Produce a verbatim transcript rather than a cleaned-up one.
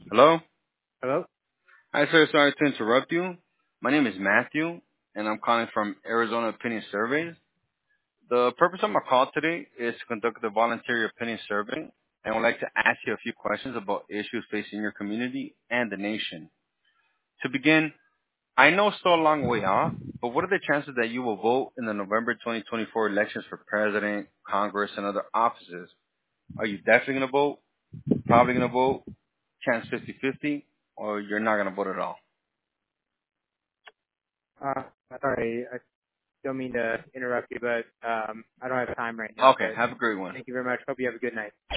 Hello? Hello? Hi, sir. Sorry to interrupt you. My name is Matthew, and I'm calling from Arizona Opinion Surveys. The purpose of my call today is to conduct a voluntary opinion survey, and I would like to ask you a few questions about issues facing your community and the nation. To begin, I know it's still a long way off, but what are the chances that you will vote in the November twenty twenty-four elections for president, Congress, and other offices? Are you definitely going to vote, probably going to vote, chance fifty-fifty, or you're not going to vote at all? Uh, sorry, I don't mean to interrupt you, but um, I don't have time right now. Okay, But have a great one. thank you very much. Hope you have a good night.